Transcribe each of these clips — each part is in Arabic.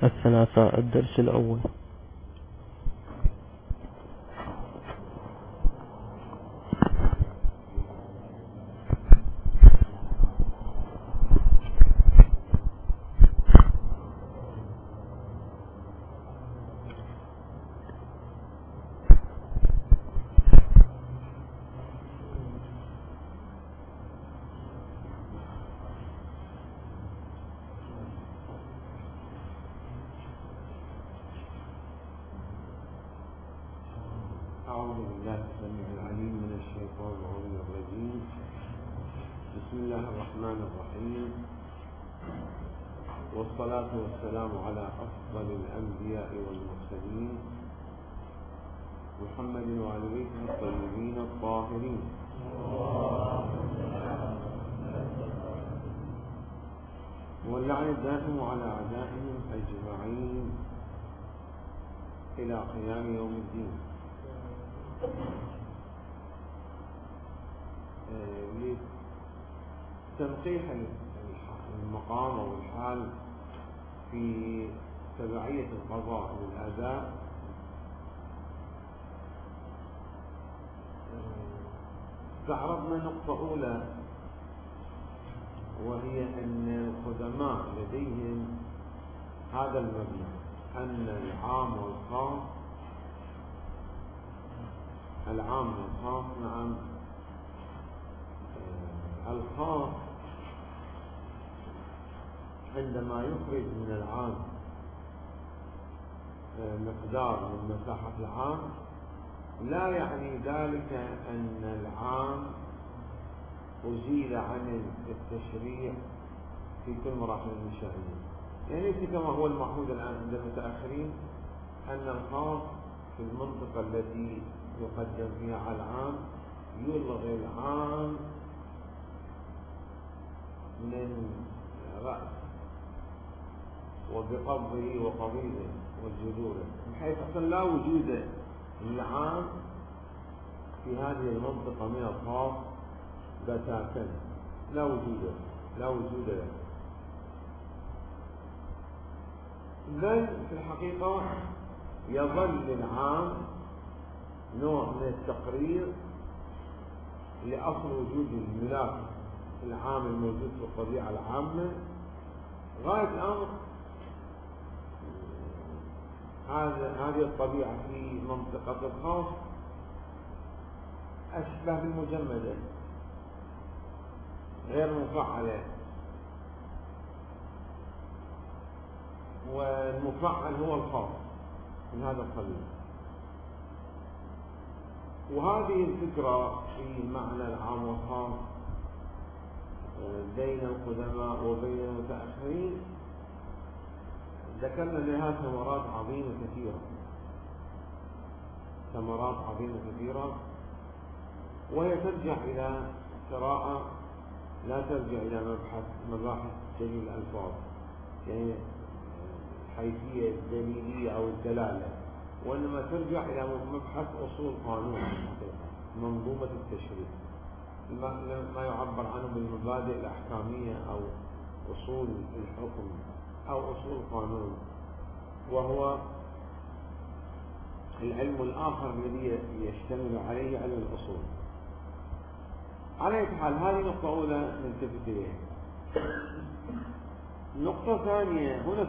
الثلاثاء الدرس الأول. أعوذ بالله السميع العليم من الشيطان الرجيم. بسم الله الرحمن الرحيم، والصلاة والسلام على أفضل الأنبياء والمرسلين محمد وعلى آله الطيبين الطاهرين. واللعن الدائم على أعدائهم أجمعين إلى قيام يوم الدين. لتنقيح المقام أو الحال في تبعية القضاء للأداء، استعرضنا نقطة أولى، وهي أن القدماء لديهم هذا المبنى، أن العام والخاص، العام والخاص، نعم، الخاص عندما يخرج من العام مقدار من مساحة العام لا يعني ذلك أن العام أزيل عن التشريع في كل مراحل الإنشائية. يعني ليس كما هو المعهود الآن عند المتأخرين أن الخاص في المنطقة التي يقدم فيها على العام يلغي العام من رأس وبقبضه وقبيله والجذوره، بحيث أصلا لا وجود للعام في هذه المنطقة من الخاص بتاتا، لا وجود له، بل في الحقيقة يظل العام نوع من التقرير لأصل وجود الملاك العام الموجود في الطبيعة العامة. غاية الأمر هذه الطبيعة في منطقة الخاص أشبه بالمجمدة غير مفعلة، والمفعل هو الخاص من هذا القبيل. وهذه الفكرة في معنى العام والخاص بين القدماء وبين المتأخرين ذكرنا لها ثمرات عظيمة كثيرة، وهي ترجع إلى قراءة، لا ترجع إلى مباحث دليل الألفاظ، يعني الحيثية الدليلية أو الدلالة، وإنما ترجع إلى مبحث أصول قانون منظومة التشريع، ما يعبر عنه بالمبادئ الأحكامية أو أصول الحكم أو أصول القانون، وهو العلم الآخر الذي يشتمل عليه علم الأصول. على أي حال، هذه نقطة أولى نلتفت إليها. نقطة ثانية هنا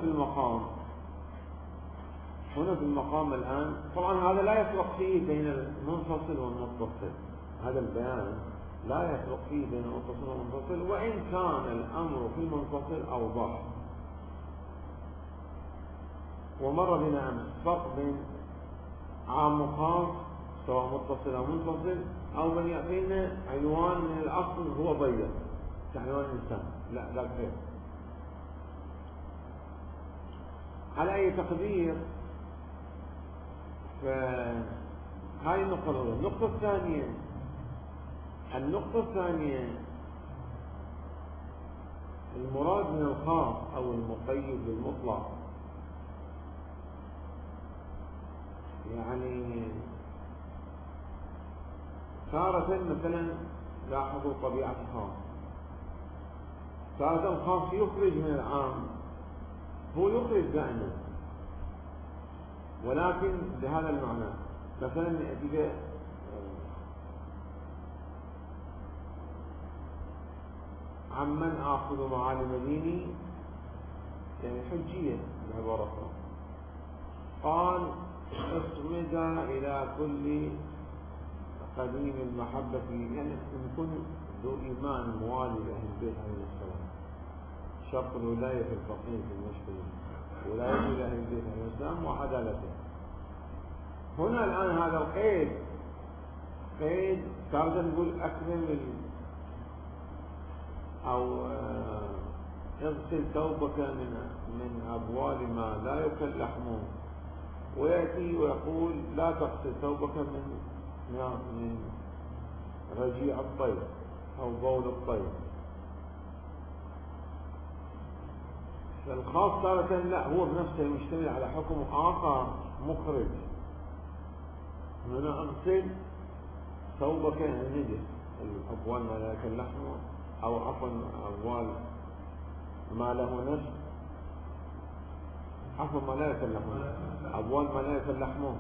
في المقام الآن، طبعا هذا لا يفرق فيه بين المنفصل والمتصل، هذا البيان لا يفرق فيه بين المنفصل والمنفصل، وإن كان الأمر في المنفصل أوضح. ومر بنا أمس فرق بين عام وخاص سواء متصل أو منفصل، أو من يعطينا عنوان من الأصل هو ضيق كعنوان الإنسان، لا غير. على أي تقدير، فهذه النقطة الأولى. النقطة الثانية المراد من الخاص أو المقيد بالمطلق، يعني تارة مثلا لاحظوا طبيعة الخاص، تارة الخاص يخرج من العام، هو يخرج دائما ولكن بهذا المعنى. مثلا يأتي عمن آخذ معالم ديني، يعني حجية العبارة. قال اصمد إلى كل قديم المحبة، يعني يكون ذو إيمان موالي لأهل البيت عليه السلام. شرط الولاية في الفقيه في المشكلة، ولاية لأهل البيت عليه السلام وعدالته. هنا الآن هذا القيد قيد تارة نقول أكرم أو اغسل ثوبك من أبوال ما لا يؤكل لحمه، ويأتي ويقول لا تغسل ثوبك من رجيع الطير أو بول الطير. فالخاص تارة لا، هو بنفسه مشتمل على حكم آخر مخرج. هنا اغسل ثوبك من نجس الأبوال ما لا يؤكل لحمه، أو عفوا أبوال ما له نفس، عفوا ما لا يؤكل لحمه، أبوال ما لا يؤكل لحمه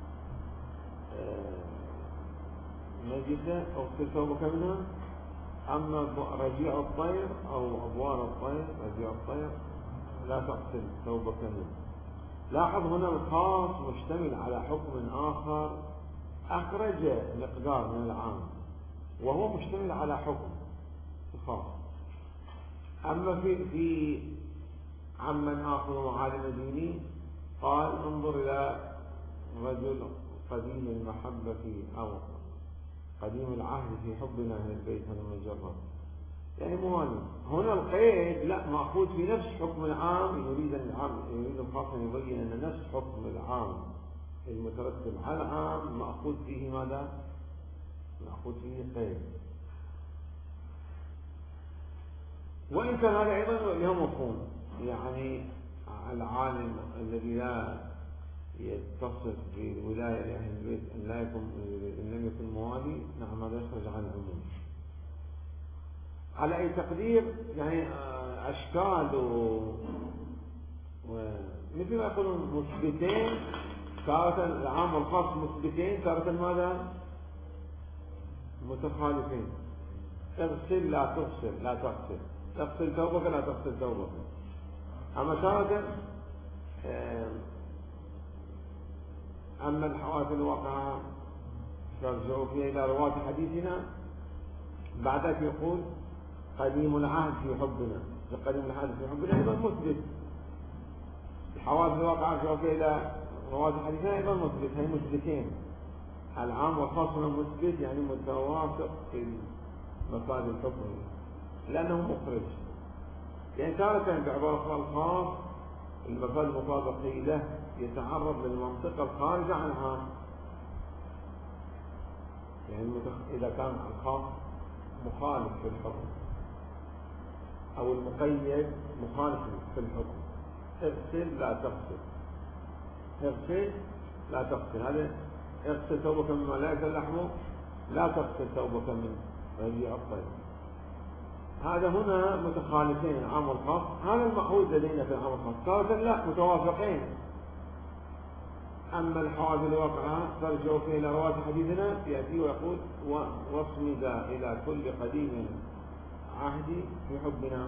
نجسة اغسل ثوبك منها. أما رجيع الطير أو أبوال الطير، رجيع الطير لا تغسل ثوبك منه. لاحظ هنا الخاص مشتمل على حكم آخر أخرج مقدار من العام، وهو مشتمل على حكم خاص. أما في عمن آخر معالم ديني قال انظر إلى رجل قديم المحبة أو قديم العهد في حبنا أهل البيت، هذا مجرد يعني موالي. هنا القيد لا مأخوذ في نفس حكم العام، يريد الخاص أن يبين أن نفس حكم العام المترتب على العام مأخوذ فيه ماذا؟ مأخوذ فيه قيد. وإن كان هذا أيضا له مفهوم، يعني العالم الذي لا يتصف بولاية لأهل البيت إن لم يكن موالي، نعم هذا يخرج عن العموم. على أي تقدير يعني أشكال مثل ما يقولون مثبتين، تارة العام والخاص مثبتين، تارة ماذا؟ متخالفين. اغسل لا تغسل لا تغسل، تغسل ثوبك لا تغسل ثوبك. أما تارة أما الحوادث الواقعة ترجع فيها إلى رواة حديثنا، بعدك يقول قديم العهد في حبنا، قديم العهد في حبنا أيضا مثبت. الحوادث الواقعة ترجع فيها إلى رواة حديثنا أيضا مثبت، هي مثبتين. العام والخاص هنا مثبت، يعني متوافق في مفاد الحكم لأنه مخرج. يعني تارة بعبارة الخاص المفاد المطابقي له يتعرض للمنطقة الخارجة عن العام. يعني إذا كان الخاص مخالف في الحكم أو المقيد مخالف في الحكم، اغسل لا تغسل، اغسل لا تغسل، هذا اغسل ثوبك مما لا يؤكل لحمه، لا تغسل ثوبك من رجيع الطير. هذا هنا متخالفين العام والخاص، هذا المأخوذ لدينا في العام والخاص. تارة لا متوافقين. أما الحوادث الواقعة ترجع فيه إلى رواة حديثنا، يأتي ويقول واصمد إلى كل قديم عهدي في حبنا.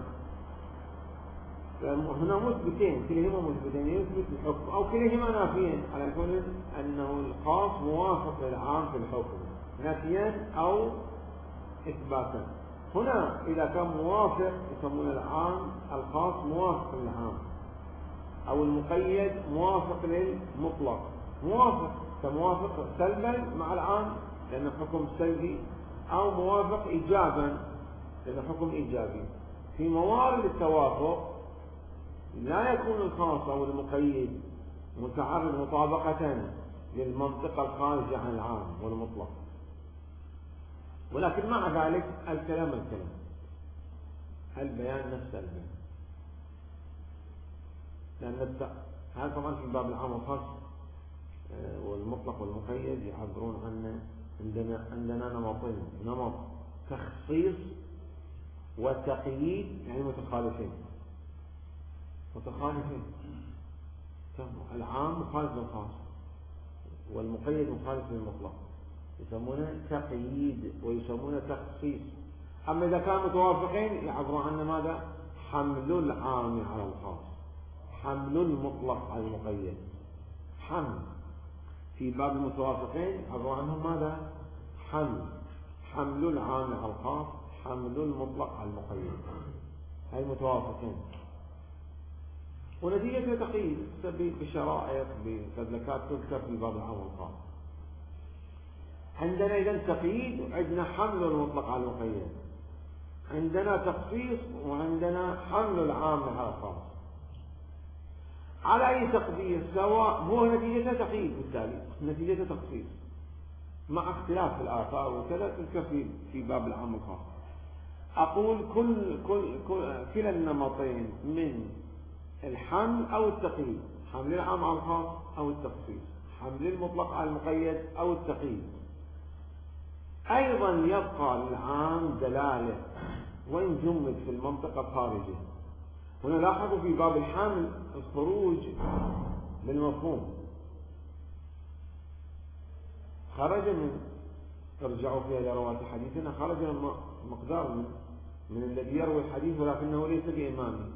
هنا مثبتين، كلهما مثبتين، يثبت الحكم أو كلهما نافيين، على كل أنه الخاص موافق للعام في الحكم نفيا أو إثباتا. هنا إذا كان موافق يسمون العام الخاص موافق للعام، أو المقيد موافق للمطلق. موافق كموافق سلبا مع العام لأنه حكم سلبي، أو موافق إيجابا لأنه حكم إيجابي. في موارد التوافق لا يكون الخاص أو المقيد متعرض مطابقة للمنطقة الخارجة عن العام والمطلق، ولكن مع ذلك الكلام البيان نفس البيان. لأن هذا طبعا في باب العام والخاص والمطلق والمقيد يعبرون عنه. عندنا نمطين، نمط تخصيص وتقييد، يعني متخالفين. العام مخالف للخاص والمقيد مخالف للمطلق، يسمونه تقييد ويسمونه تخصيص. أما إذا كانوا متوافقين يعبرون عنه ماذا؟ حمل العام على الخاص، حمل المطلق على المقيد. حمل في باب المتوافقين يعبرون عنهم ماذا؟ حمل العام على الخاص، حمل المطلق على المقيد. هاي المتوافقين. ونتيجة تقييد بشرائط بتدلكات تذكر في باب العام والخاص. عندنا إذن تقييد وعندنا حمل المطلق على المقيد، عندنا تخصيص وعندنا حمل العام على الخاص. على أي تقدير سواء هو نتيجة تقييد، بالتالي نتيجة تخصيص مع اختلاف في الآثار وكذا تذكر في باب العام والخاص. أقول كلا النمطين من الحمل أو التقييد، حمل العام على الخاص أو التخصيص، حمل المطلق على المقيد أو التقييد، أيضا يبقى للعام دلالة وإن جمد في المنطقة الخارجة. هنا لاحظوا في باب الحمل الخروج بالمفهوم، خرج من ارجعوا فيها إلى رواة حديثنا، خرج من مقدار من الذي يروي الحديث ولكنه ليس بإمامه،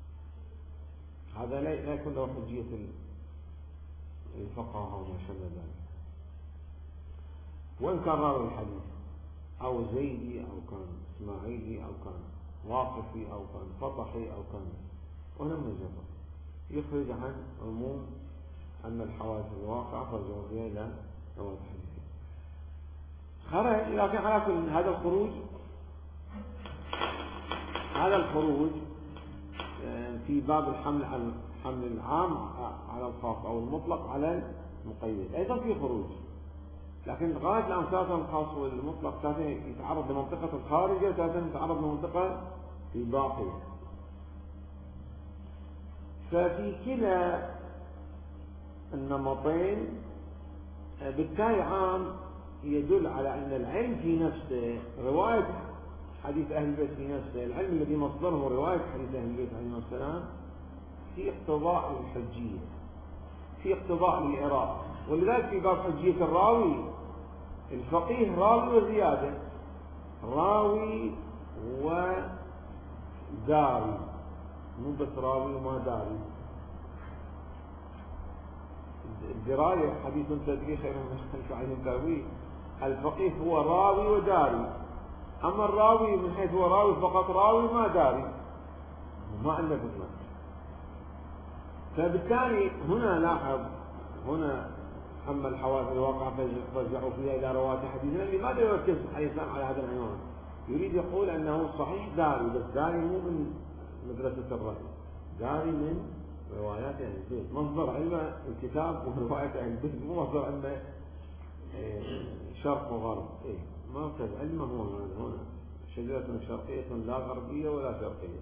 هذا لا يكون له حجية الفقهاء وما شابه ذلك. وإن كان راوي الحديث أو زيدي أو كان إسماعيلي أو كان واقفي أو كان فطحي أو كان ولم يجبر، يخرج عن عموم أن الحوادث الواقعة فرجعوا فيها إلى رواة الحديث. خرج، لكن على كل هذا الخروج في باب حمل العام على الخاص أو المطلق على المقيد أيضا في خروج، لكن غاية الآن ثلاثة الخاص والمطلق ثلاثة يتعرض لمنطقة الخارجة وثلاثة يتعرض لمنطقة في باقي. ففي كلا النمطين بالتالي عام يدل على أن العلم في نفسه، رواية حديث أهل البيت في نفسه، العلم الذي مصدره رواية حديث أهل البيت عليه السلام، في اقتضاء للحجية، في اقتضاء للإراءة. ولذلك في باب حجية الراوي الفقيه راوي وزيادة، راوي وداري، مو بس راوي وما داري. الدراية حديث تدري خير من الفعل تاويل. الفقيه هو راوي وداري، أما الراوي من حيث هو راوي فقط راوي ما داري، ما عنده فتنة. فبالتالي هنا لاحظ، هنا أما الحوادث الواقعة فرجعوا فيها إلى رواة حديثنا. لماذا يركز عليه السلام على هذا العنوان؟ يريد يقول أنه صحيح داري، بس داري مو من مدرسة الرأي، داري من روايات أهل البيت. مصدر علم الكتاب وروايات أهل البيت، مو مصدر علم شرق وغرب. مركز علمه هو هنا شجرة شرقية لا غربية ولا شرقية.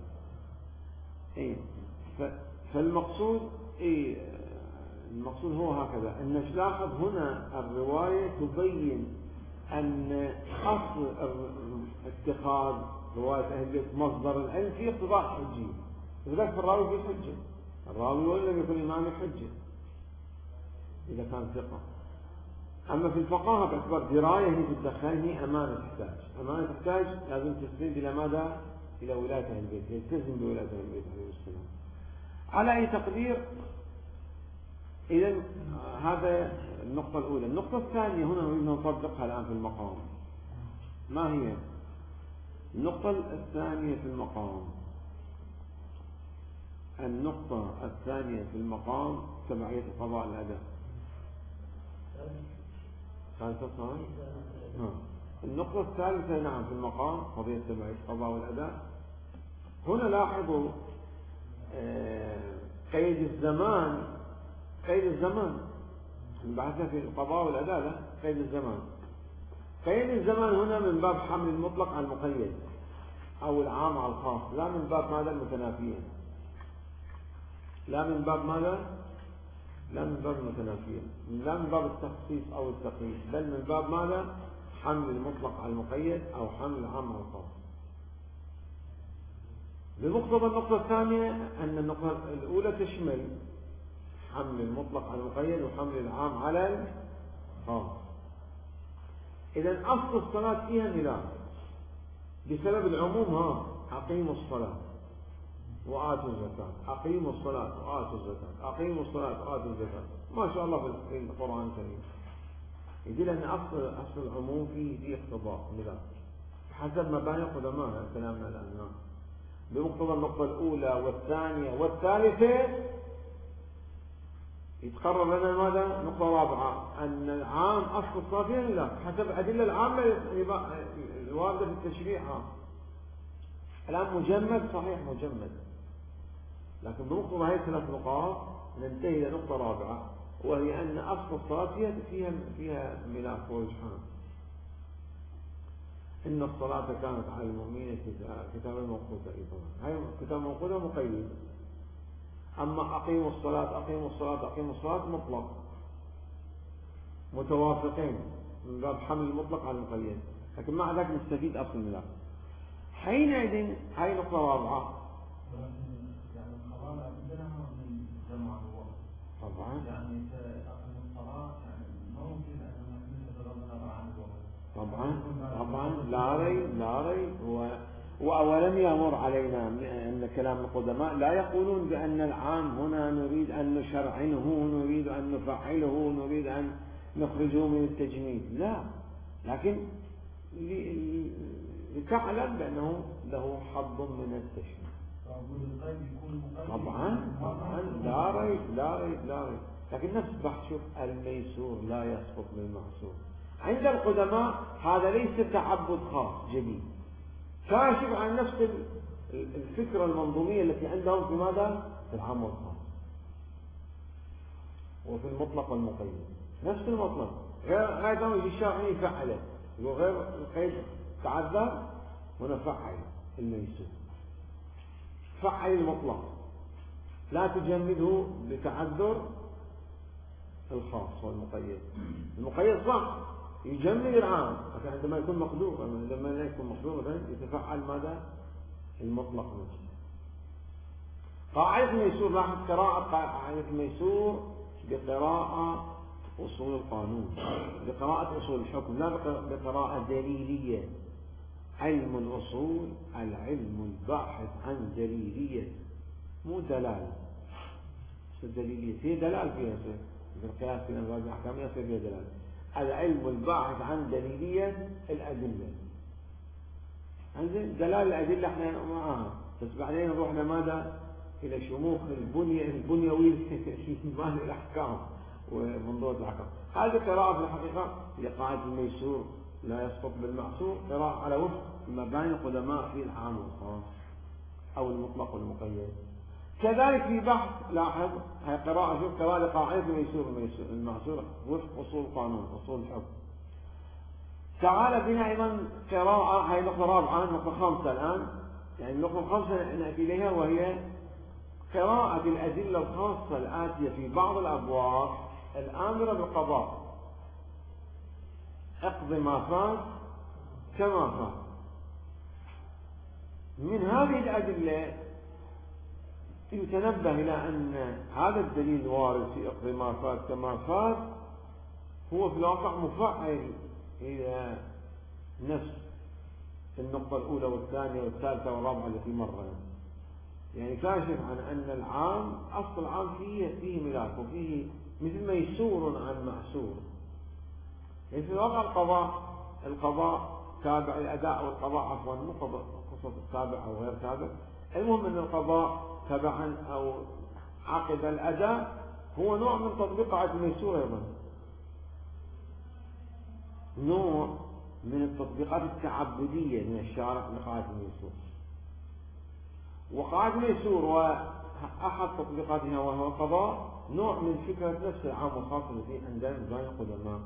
فالمقصود المقصود هو هكذا، أن نلاحظ هنا الرواية تبين أن أصل اتخاذ رواية أهل البيت مصدر العلم في اقتضاء الحجية. لذلك في الراوي في حجة، الراوي وإن لم يكن إمام حجة إذا كان ثقة. أما في الفقهاء باعتبار دراية هي تدخل، هي أمانة تحتاج لازم تستند إلى ماذا؟ إلى ولاية أهل البيت، يلتزم بولاية أهل البيت عليه السلام. على أي تقدير؟ إذن هذا النقطة الأولى. النقطة الثانية هنا نريد نطبقها الآن في المقام. ما هي النقطة الثانية في المقام؟ النقطة الثانية في المقام تبعية قضاء الأداء. النقطة الثالثة نعم في المقام قضية تبعية قضاء والأداء. هنا لاحظوا قيد الزمان بحثنا في القضاء والأداء. لا، قيد الزمان هنا من باب حمل المطلق على المقيد أو العام على الخاص، لا من باب ماذا؟ المتنافيين. لا من باب المتنافيين، لا من باب التخصيص أو التقييد، بل من باب ماذا؟ حمل المطلق على المقيد أو حمل العام على الخاص. بمقتضى النقطة الثانية أن النقطة الأولى تشمل حمل المطلق على المقيد وحمل العام على الخاص. إذا أصل الصلاة فيها ميلاد بسبب العموم. أقيموا الصلاة وآتوا الزكاة، أقيموا الصلاة وآتوا الزكاة، أقيموا الصلاة وآتوا الزكاة، ما شاء الله في القرآن الكريم يدل أن أصل العموم فيه اقتضاء ميلاد حسب مباني قدماء كلامنا الآن. بمقتضى النقطة الأولى والثانية والثالثة يتقرر لنا ماذا؟ نقطة رابعة أن العام أصل الصلاة فيها ميلاد حسب الأدلة العامة الواردة في التشريع. الآن مجمد، صحيح مجمد، لكن بمقتضى هذه الثلاث نقاط ننتهي إلى نقطة رابعة، وهي أن أصل الصلاة فيها ميلاد ورجحان. إن الصلاة كانت على المؤمنين كتابا موقوتا. هاي كتاب موقوتا مقيد. أما أقيموا الصلاة أقيموا الصلاة أقيموا الصلاة مطلق، متوافقين من باب حمل المطلق على المقيد، لكن مع ذلك نستفيد أصل الميلاد. حينئذ هاي نقطة رابعة. طبعا طبعا لا ريب وأولم يمر علينا أن كلام القدماء لا يقولون بأن العام هنا نريد أن نشرعنه، نريد أن نفعله، نريد أن نخرجه من التجميد، لا، لكن لتعلم بأنه له حظ من التشميد. طبعا لا ريب، لكن نفس بحث شوف الميسور لا يسقط بالمعسور. عند القدماء هذا ليس تعبد خاص جديد، كاشف عن نفس الفكرة المنظومية التي عندهم في ماذا؟ في العام والخاص وفي المطلق والمقيد، نفس المطلق. غير يجي الشرع يفعله، وغير القيد تعذر ونفعل الميسور، فعل المطلق لا تجمده بتعذر الخاص والمقيد. المقيد صح يجمد العام، لكن عندما يكون مقدور، عندما لا يكون مقدور يتفعل ماذا؟ المطلق نفسه. قاعدة الميسور، لاحظ قراءة قاعدة الميسور بقراءة أصول القانون، بقراءة أصول الحكم، لا بقراءة دليلية. علم الأصول العلم الباحث عن دليلية، مو دلالة. الدليلية في دلال فيها في القياس في الأنواع الأحكامية فيها دلالة. العلم الباحث عن دليلية الأدلة. عندنا دلال الأدلة احنا معاها، بس بعدين نروحنا ماذا؟ إلى شموخ البنيوي في مال الأحكام ومنظور الأحكام. هذه قراءة في الحقيقة لقاعدة الميسور لا يسقط بالمعسور، قراءة على وفق مباني القدماء في العام والخاص أو المطلق والمقيد. كذلك في بحث، لاحظ هي قراءة، شوف قراءة لقاعدة الميسور المعسور وفق أصول القانون أصول الحكم. تعال بنا أيضا قراءة، هي نقطة رابعة، نقطة خامسة الآن، يعني النقطة الخامسة نأتي إليها، وهي قراءة الأدلة الخاصة الآتية في بعض الأبواب الآمرة بالقضاء. اقض ما فات كما فات. من هذه الأدلة يتنبه إلى أن هذا الدليل الوارد في اقض ما فات كما فات هو في الواقع مفعل إلى نفس النقطة الأولى والثانية والثالثة والرابعة التي مرت، يعني كاشف عن أن العام أصل العام فيه ملاك وفيه مثل ميسور عن معسور. يعني في الواقع القضاء تابع الأداء، والقضاء عفوا مو قصة تابع أو غير تابع، المهم أن القضاء تبعا أو عقب الأداء هو نوع من تطبيق قاعدة الميسور، أيضا نوع من التطبيقات التعبدية من الشارع لقاعدة الميسور. وقاعدة الميسور وأحد تطبيقاتها وهو القضاء نوع من فكرة نفس العام والخاص التي عندنا بين القدماء.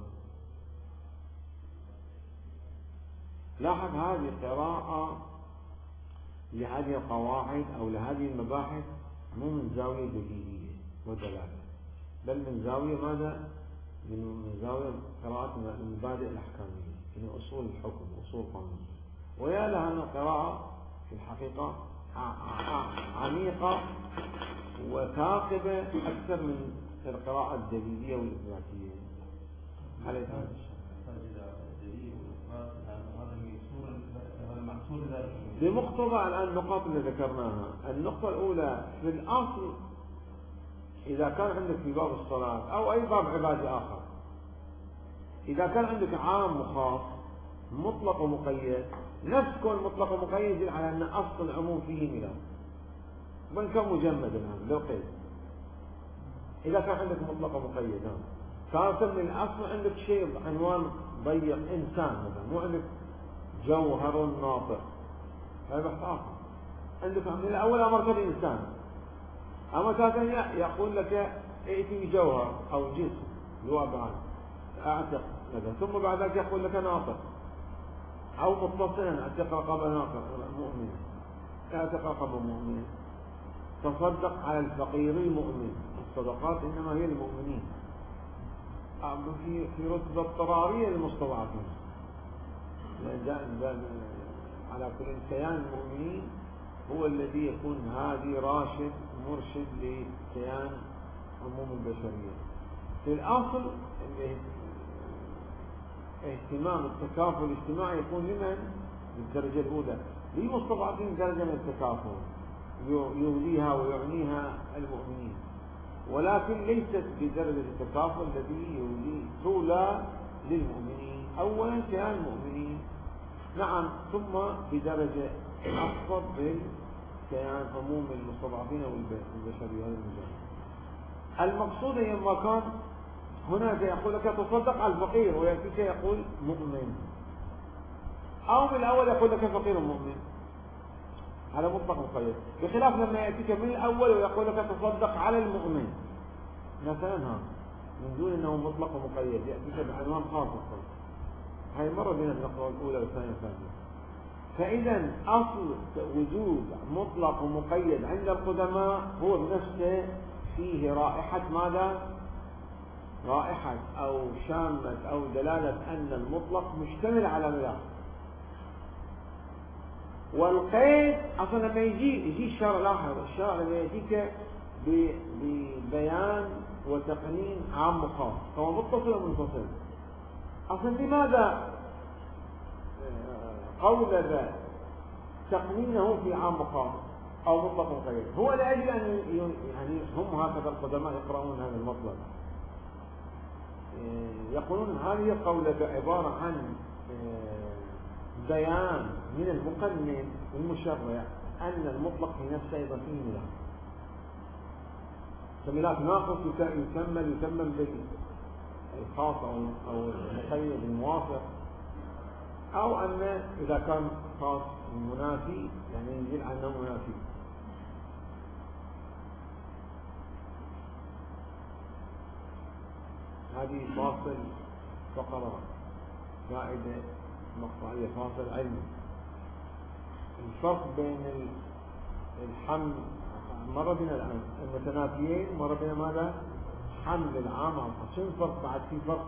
لاحظ هذه قراءة لهذه القواعد أو لهذه المباحث مو من زاوية دليلية ودلالة، بل من زاوية ماذا؟ من زاوية قراءة المبادئ الأحكامية، من أصول الحكم وأصول القانون. ويا لها أن القراءة في الحقيقة عميقة وثاقبة أكثر من القراءة الدليلية والإثباتية على هذا الشيء. بمقتضى الآن النقاط اللي ذكرناها. النقطة الأولى في الأصل إذا كان عندك في باب الصلاة أو أي باب عبادي آخر، إذا كان عندك عام وخاص مطلق ومقيد، نفس كون مطلق ومقيد يدل على أن أصل العموم فيه ميلاد، وإن كان مجمد الآن لو قيد. إذا كان عندك مطلق ومقيد كان من الأصل عندك شيء عنوان ضيق إنسان مثلا، مو عندك جوهر ناطق، هذا بحث آخر. عندك من الأول أمرك بإنسان، أما ثانيا يقول لك ائتي بجوهر أو جسم الواقع أعتق مثلا، ثم بعد ذلك يقول لك ناطق أو متصلا أعتق رقبة ناطق مؤمن، أعتق رقبة مؤمن. تصدق على الفقير المؤمن، الصدقات إنما هي المؤمنين في رتبة اضطرارية للمستضعفين، على كل كيان المؤمنين هو الذي يكون هادي راشد مرشد لكيان عموم البشرية. في الأصل اهتمام التكافل الاجتماعي يكون لمن؟ بالدرجة الأولى للمستضعفين درجة من التكافل يوليها ويعنيها المؤمنين، ولكن ليست بدرجة التكافل الذي تولى للمؤمنين. أولا كيان المؤمنين نعم، ثم بدرجة أخفض بالكيان عموم المستضعفين والبشرية. هذا المجال المقصود لما كان هنا يقول لك تصدق على الفقير ويأتيك يقول مؤمن، أو من الأول يقول لك فقير مؤمن، هذا مطلق مقيد. بخلاف لما يأتيك من الأول ويقول لك تصدق على المؤمن مثلا، من دون أنه مطلق ومقيد، يأتيك بعنوان خاص. هاي مرة بين النقطة الأولى والثانية والثالثة. فإذا أصل وجود مطلق ومقيد عند القدماء هو بنفسه فيه رائحة ماذا؟ رائحة أو شامة أو دلالة أن المطلق مشتمل على ملاك. والقيد أصلا لما يجي الشرع، لاحظ الشرع لما يجيك ببيان وتقنين عام وخاص، هو متصل ومنفصل. أصلا لماذا قول تقنينه في عام وخاص أو مطلق ومقيد؟ هو لأجل أن يعني هم هكذا القدماء يقرؤون هذا المطلق، يقولون هذه القولة عبارة عن بيان من المقنن المشرع أن المطلق في نفسه أيضا فيه ملاك، فملاك ناقص يكمل بالخاص أو المقيد الموافق، أو أن إذا كان خاص منافي يعني ينزل عنه منافي. هذه فاصل فقرة فائدة مقطعية، فاصل علمي. الفرق بين الحمل مرة بين الآن المتنافيين، مرة بين ماذا؟ حمل العام على الخاص. شو الفرق؟ بعد في فرق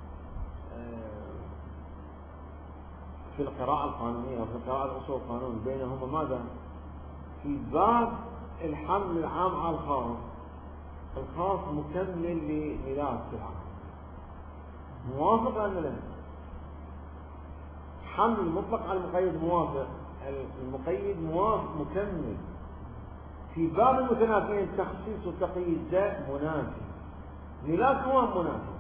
في القراءة القانونية أو في القراءة الأصول القانون بينهما ماذا؟ في باب الحمل العام على الخاص، الخاص مكمل لميلاد في العام، موافق أم لا؟ حمل المطلق على المقيد موافق، المقيد موافق مكمل. في باب المتنافيين التخصيص والتقييد ده منافي، ميلاد هو منافي.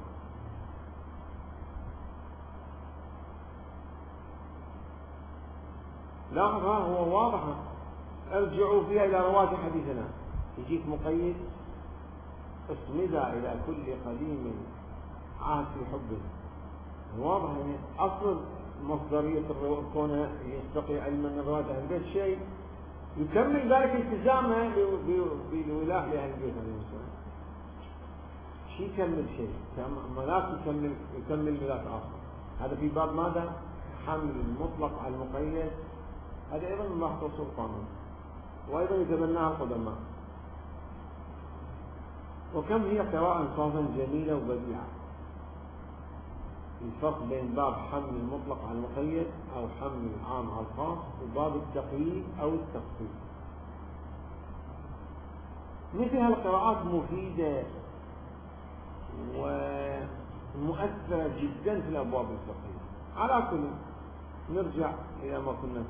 لاحظ هو واضح، ارجعوا فيها إلى رواة حديثنا. يجيك مقيد اسمد إلى كل قديم عهد في حبه، واضح يعني أصل مصدرية كونه يستقي علما من رواة أهل البيت شيء يكمل ذلك التزامه بالولاء لأهل البيت عليه السلام. شيء يكمل شيء، ملاك يكمل ملاك آخر. هذا في باب ماذا؟ حمل المطلق على المقيد. هذا أيضا من بحث أصول القانون، وأيضا يتبناها القدماء. وكم هي قراءة صافا جميلة وبديعة. الفرق بين باب حمل المطلق على المقيد أو حمل العام على الخاص وباب التقييد أو التخصيص. مثل هالقراءات مفيدة ومؤثرة جدا في الأبواب الفقهية. على كل نرجع إلى ما كنا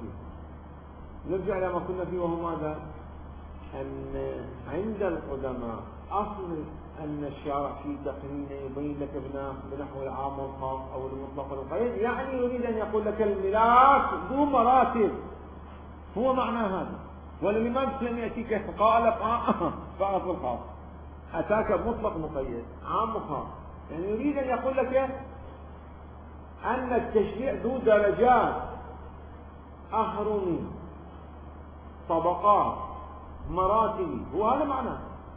فيه، وهو ماذا؟ أن عند القدماء أصل أن الشارع في تقنين يبين لك بنحو العام والخاص أو المطلق والمقيد، يعني يريد أن يقول لك الملاك ذو مراتب، هو معنى هذا. والإمام الإسلامي يأتيك قال فقط الخاص، أتاك مطلق مقيد عام وخاص، يعني يريد أن يقول لك أن التشريع ذو درجات، أهرمي، طبقات، مراتب، هو هذا معناه.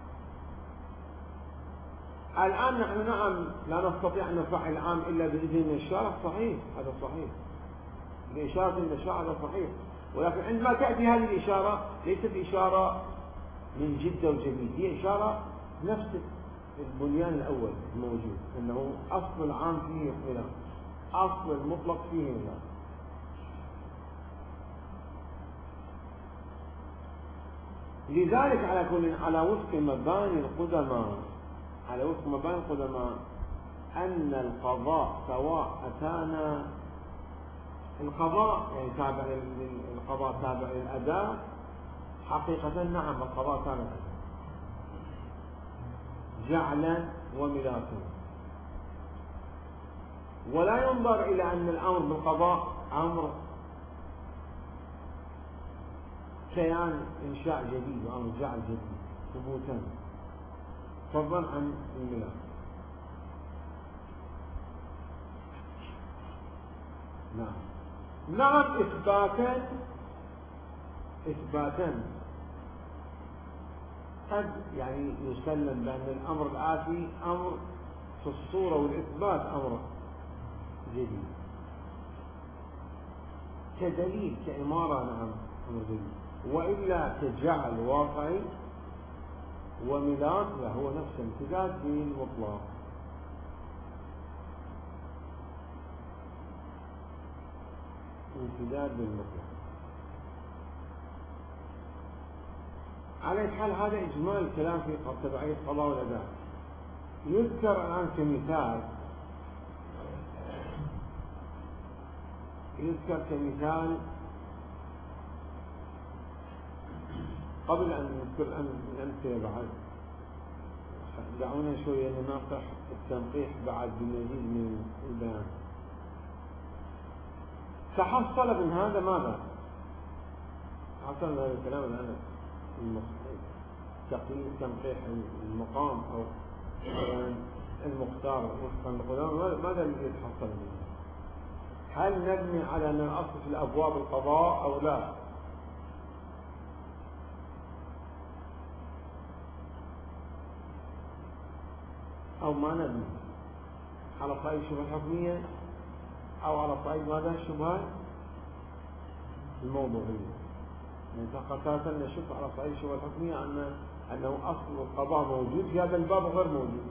الآن نحن نعم لا نستطيع أن نفعل العام إلا بإذن الشارع، صحيح، هذا صحيح، بإشارة من الشارع هذا صحيح، ولكن عندما تأتي هذه الإشارة ليست إشارة من جدة وجديد، هي إشارة نفس البنيان الأول الموجود، أنه أصل العام فيه خلاف، أصل المطلق فيه خلاف. لذلك على وفق مباني القدماء أن القضاء سواء أتانا القضاء يعني تابع القضاء تابع للأداء، حقيقة نعم القضاء تابع جعلا وملاكا، ولا ينظر إلى أن الأمر بالقضاء أمر كيان إنشاء جديد وأمر جعل جديد ثبوتا فضلا عن الملاك. نعم إثباتا قد يعني يسلم بأن الأمر الآتي أمر في الصورة والإثبات أمر جديد، كدليل كإمارة نعم أمر جديد، وإلا كجعل واقعي وملاك هو نفس امتداد بالمطلق. على أي حال هذا إجمال الكلام في تبعية القضاء والأداء. يذكر الآن كمثال قبل أن نذكر الأمثلة بعد دعونا شوية نناقش التنقيح بعد بمزيد من البيان. تحصل من هذا ماذا؟ حصل من هذا الكلام الآن تنقيح المقام أو المختار وفقا للقدامى، ماذا يتحصل منه؟ هل نبني على أن الأصل في الأبواب القضاء أو لا؟ أو ما نبني على صعيد الشبهة الحكمية أو على صعيد ماذا الشبهة الموضوعية؟ يعني فقط نشوف على صعيد الشبهة الحكمية أنه أصل القضاء موجود في هذا الباب غير موجود،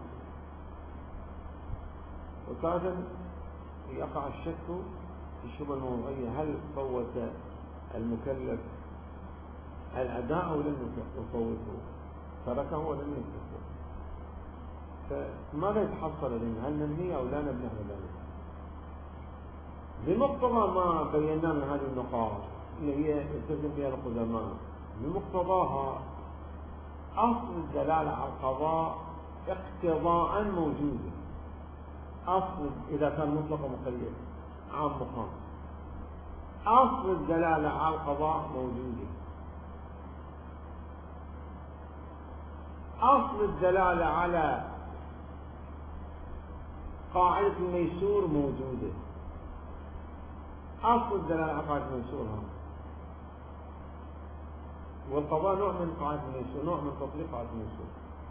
وتارة يقع الشك في الشبهة الموضوعية، هل فوت المكلف الأداء أو لم يفوته، تركه ولم يفوته، فماذا يتحصل لنا؟ هل نبني أو لا نبني على ذلك؟ بمقتضى ما بينا من هذه النقاط اللي هي التزم بها القدماء، بمقتضاها أصل الدلالة على القضاء اقتضاء موجودة، أصل إذا كان مطلق ومقيد عام وخاص، أصل الدلالة على القضاء موجودة، أصل الدلالة على قاعدة الميسور موجودة، أصل الدلالة على قاعدة الميسور هم. والقضاء نوع من قاعدة الميسور، نوع من تطبيق قاعدة الميسور،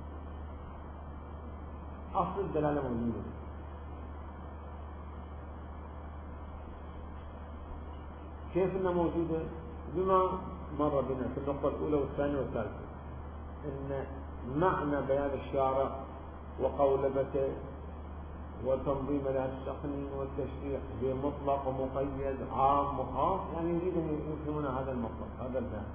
أصل الدلالة موجودة. كيف أنها موجودة؟ بما مر بنا في النقطة الأولى والثانية والثالثة، أن معنى بيان الشارع وقولبته وتنظيم التقنين والتشريع بمطلق ومقيد عام وخاص، يعني يريد أن يفهمون هذا المطلق، هذا البيان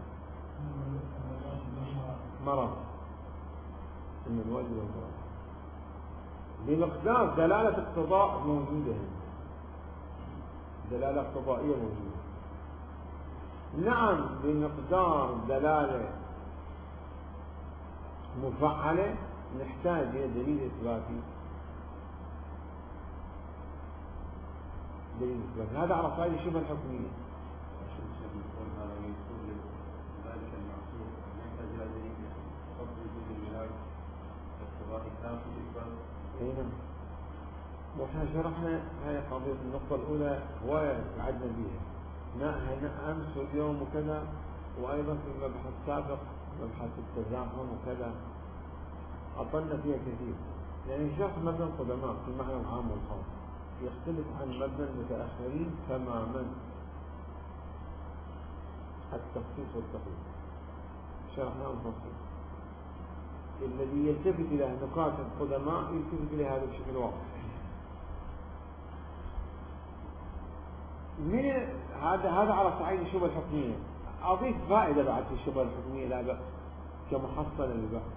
مرض من الوجه والمرض. بمقدار دلالة اقتضاء موجودة، دلالة اقتضائية موجودة. نعم بمقدار دلالة مفعلة نحتاج إلى دليل إثباتي. دليل إثباتي هذا على صعيد الشبهة الحكمية. نعم. واحنا شرحنا هاي قضية النقطة الأولى هواية قعدنا بيها أمس واليوم وكذا، وأيضا في المبحث السابق مبحث التزاحم وكذا أطلنا فيها كثير. يعني شرح مبنى القدماء في المعنى العام والخاص يختلف عن مبنى المتأخرين تماما، التخصيص والتقييد شرحناه مفصل. الذي يلتفت إلى نقاط القدماء يلتفت إلى هذا بشكل واضح. من هذا على صعيد الشبهة الحكمية. أضيف فائدة بعد في الشبهة الحكمية لا بأس كمحصلة للبحث.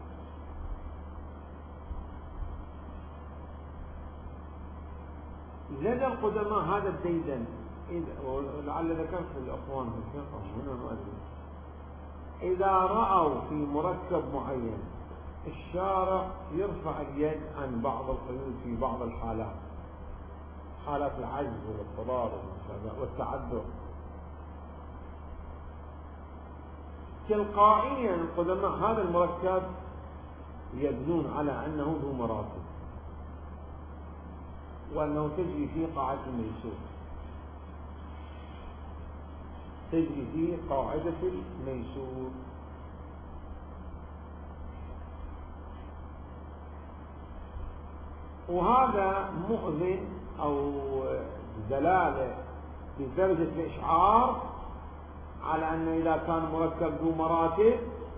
لدى القدماء هذا الديدن، ولعل ذكرت للأخوان في الفقه هنا ما أدري، إذا رأوا في مركب معين الشارع يرفع اليد عن بعض القيود في بعض الحالات، حالات العجز والاضطرار والتعذر، تلقائيا القدماء هذا المركب يبنون على أنه ذو مراتب وأنه تجري فيه قاعدة الميسور، تجري فيه قاعدة الميسور. وهذا مؤذن أو دلالة بدرجة الإشعار على أن إذا كان مركب ذو مراتب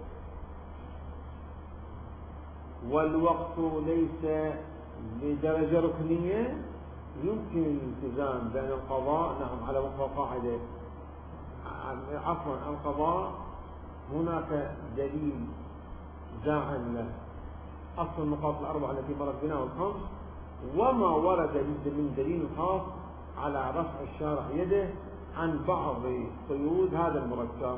والوقت ليس بدرجة ركنية يمكن الالتزام بين القضاء نعم على وفق قاعدة عفوا القضاء هناك دليل زاعم له أصل النقاط الأربعة التي مرت بنا والخمس، وما ورد من دليل خاص على رفع الشارع يده عن بعض قيود هذا المركب.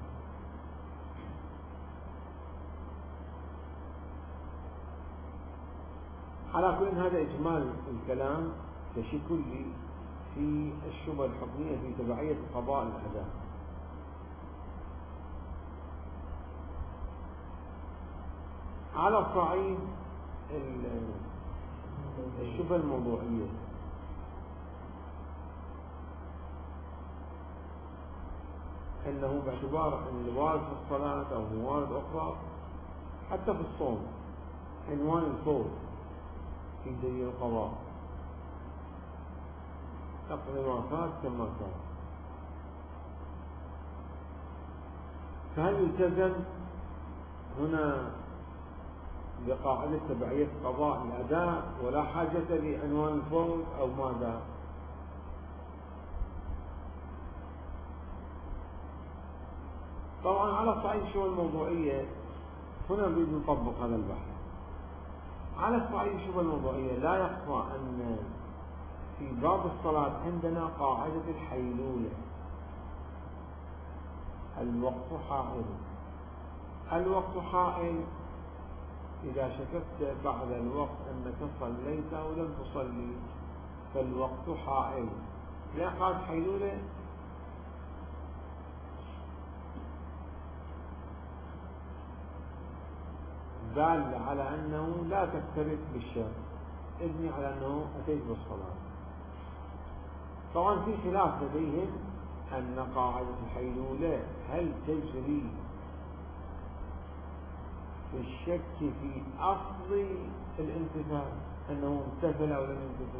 على كل هذا إجمال الكلام كشكل في الشبهة الحكمية في تبعية قضاء الأداء. على صعيد الشبهة الموضوعية أنه باعتبار أن الوارد في الصلاة أو موارد أخرى حتى في الصوم عنوان الفور في دليل القضاء تقضي ما فات كما كان. فهل يلتزم هنا بقاعدة تبعية قضاء الأداء ولا حاجة لعنوان الفور أو ماذا؟ طبعا على صعيد الشبهة الموضوعية هنا نريد نطبق هذا البحث. على صعيد الشبهة الموضوعية لا يخفى أن في باب الصلاة عندنا قاعدة الحيلولة، الوقت حائل. الوقت حائل إذا شككت بعد الوقت أنك صليت أو لم تصلي فالوقت حائل. لا قاعدة حيلولة دال على أنه لا تكترث بالشر، ابني على أنه أتيت بالصلاة. طبعا في خلاف لديهم أن قاعدة الحيلولة هل تجري في الشك في أصل الانتفال أنه انتفل أو لم ينتفل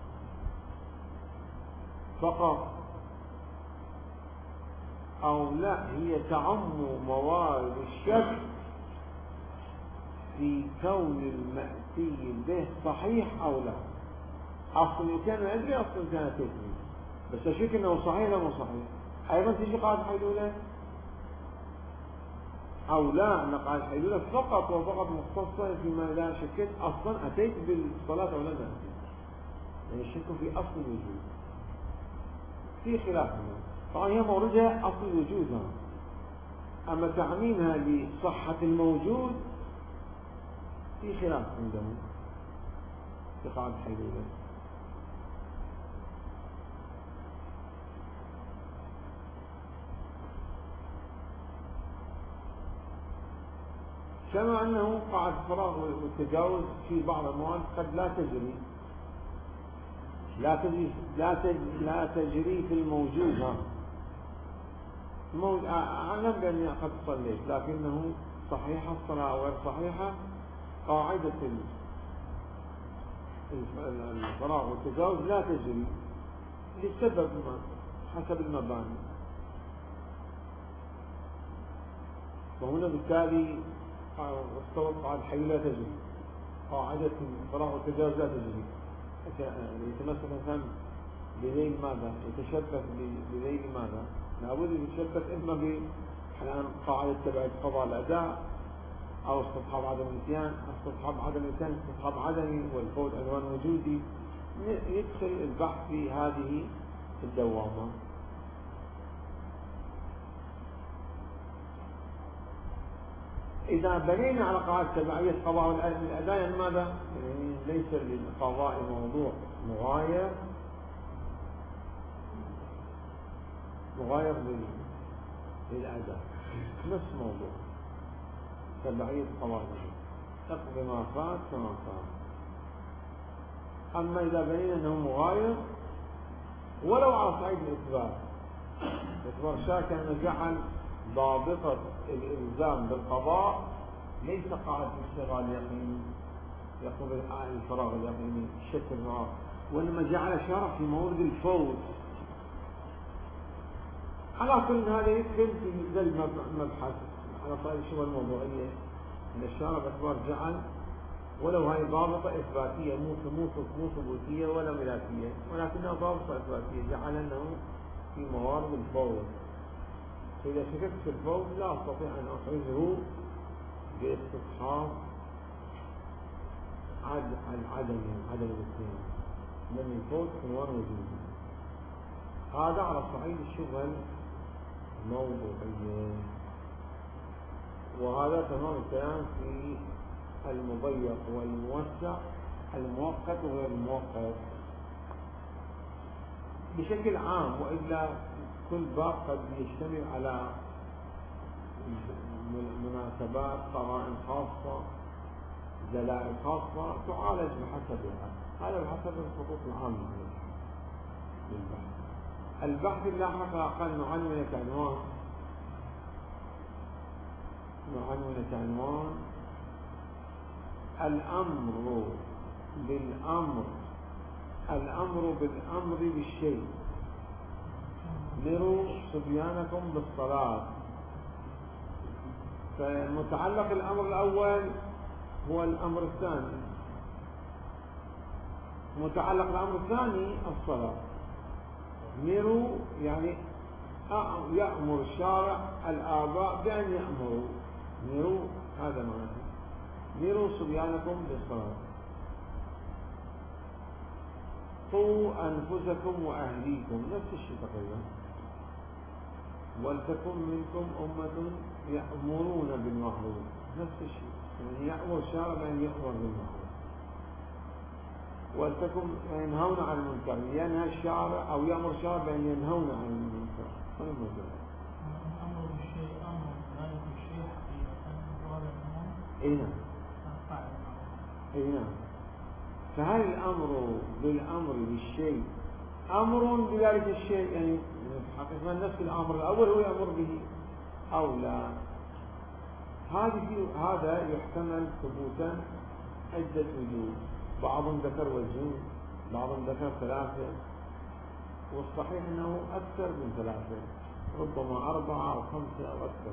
فقط، أو لا هي تعم موارد الشك في كون المأتي به صحيح أو لا. أصل كان أدري أصل كان تدري بس أشك أنه صحيح أو مو صحيح، أيضا تجي قاعدة حيلولة. أو لا أن قاعدة الحيلولة فقط وفقط مختصة فيما لا شكيت أصلا أتيت بالصلاة أو لم أتيت، يعني الشك في أصل الوجود في خلاف منه. طبعا هي موردها أصل الوجود، أما تعميمها لصحة الموجود في خلاف عندهم في قاعدة الحيلولة. كما أنه قاعدة الفراغ والتجاوز في بعض المواد قد لا تجري لا تجري في الموجود. أعلم بأني قد صليت لكنه صحيحة الصلاة أو غير صحيحة، قاعدة الفراغ والتجاوز لا تجري لسبب ما حسب المباني، وهنا بالتالي استوت قاعدة الحي لا تجري، قاعدة الفراغ والتجاوز لا تجري. يتمسك الإنسان بذيل ماذا؟ يتشبث بذيل ماذا؟ لابد يتشبث إما بحلان قاعدة تبع قضاء الأداء أو استصحاب عدم الاتيان، استصحاب عدم الاتيان استصحاب عدمي، والفوت عنوان وجودي. يدخل البحث في هذه الدوامة. إذا بنينا على قاعدة تبعية قضاء الأداء يعني ماذا؟ يعني ليس للقضاء موضوع مغاير للأداء، نفس موضوع تبعية قضاء الأداء، تقضي ما فات كما فات. أما إذا بنينا أنه مغاير ولو على صعيد الإثبات، اعتبار شاكا أنه جعل ضابطة الإلزام بالقضاء ليس قاعدة الاشتغال اليقيني يقضي الفراغ اليقيني الشك الفراغ، وإنما جعل شرع في مورد الفوت. على كل هذا يدخل في ذا المبحث على صعيد الشبهة الموضوعية، أن الشارع باعتبار جعل ولو هاي ضابطة إثباتية مو ثبوتية ولا ملاكية، ولكنها ضابطة إثباتية، جعل أنه في موارد الفوت. فإذا شككت في الفوت لا أستطيع أن أخرجه باستصحاب عدم الاثنين، لأن الفوت عنوان وجودي. هذا على صعيد الشبهة الموضوعية، وهذا تمام الكلام في المضيق والموسع، المؤقت وغير المؤقت بشكل عام، وإلا كل باب قد يشتمل على مناسبات قرائن خاصة دلائل خاصة تعالج بحسبها، هذا بحسب الخطوط العامة للبحث. البحث اللاحق أقل معنونة عنوان الأمر بالأمر بالشيء، مروا صبيانكم بالصلاة. فمتعلق الأمر الأول هو الأمر الثاني، متعلق الأمر الثاني الصلاة. مروا يعني يأمر الشارع الآباء بأن يأمروا، مروا هذا معناه، مروا صبيانكم بالصلاة، قوا أنفسكم وأهليكم، نفس الشيء تقريبا. ولتكن منكم أمة يأمرون بالمعروف، نفس الشيء، يعني يأمر الشارع بأن يأمر بالمعروف. ولتكن ينهون عن المنكر، ينهى الشارع أو يأمر الشارع بأن ينهون عن المنكر. الأمر بالشيء أمر ذلك الشيء حقيقة وهذا الأمر أي نعم. فهل الأمر بالأمر بالشيء أمر بذلك الشيء، يعني حقيقة نفس الأمر الأول هو يأمر به أو لا؟ هذا يحتمل ثبوتا عدة وجوه، بعضهم ذكر وجهين، بعضهم ذكر ثلاثة، والصحيح أنه أكثر من ثلاثة، ربما 4 أو 5 أو أكثر،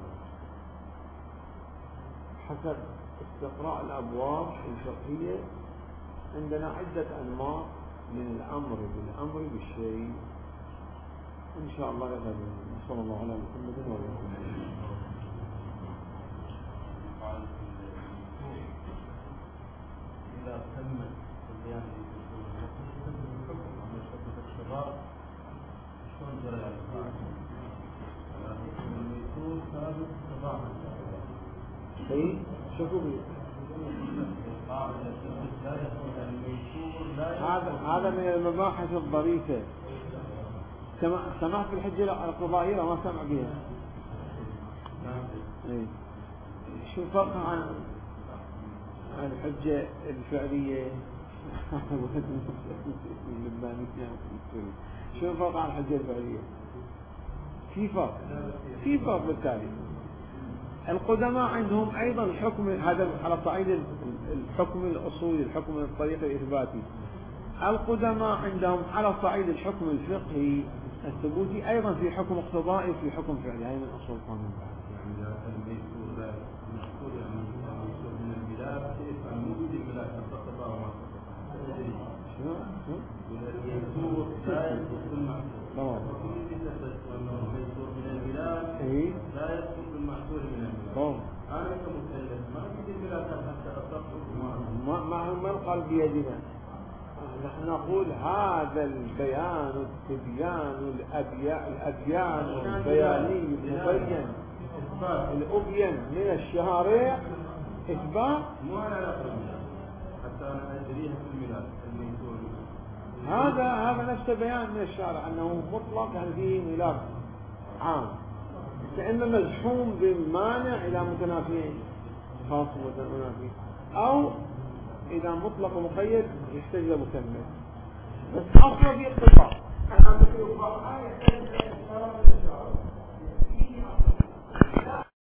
حسب استقراء الأبواب الفقهية. عندنا عدة أنواع من الأمر بالأمر بالشيء إن شاء الله. صلى الله على محمد وعلى آله وصحبه. تمت البيان الشباب شلون جرى الميسور ثابت تضاعف اي شوفوا هذا من المباحث الظريفة. سمعت بالحجة القضائية ما سمع بها. اي شو الفرق عن الحجة الفعلية؟ شو الفرق عن الحجة الفعلية؟ في فرق بالتالي. القدماء عندهم أيضا الحكم هذا على صعيد الحكم الأصولي، الحكم الطريق الإثباتي. القدماء عندهم على صعيد الحكم الفقهي الثبوتي أيضا في حكم اقتضائي وفي حكم فعلي. هاي من أصول القانون. يعني الميسور لا مشهور يعني الميسور من البلاد كيف الموجود البلاد تقطع وما شو؟ الميسور لا يسقط بالمحصور. الميسور من البلاد لا يسقط بالمحصور من البلاد. أنا كمكلف ما أجد البلاد حتى أصدق ما قال بيدنا. نحن نقول هذا البيان التبيان الأبيان البياني المبين الأبين من الشارع إثبات مو على الأقل حتى أنا أدريها في الميلاد الميسور. هذا نفس بيان من الشارع أنه مطلق يعني فيه ميلاد عام، فإنما مزحوم بالمانع إلى متنافيين خاص ومتنافي، أو إذا مطلق ومقيد يحتاج إلى مكمل. بس أصلا في اختصار.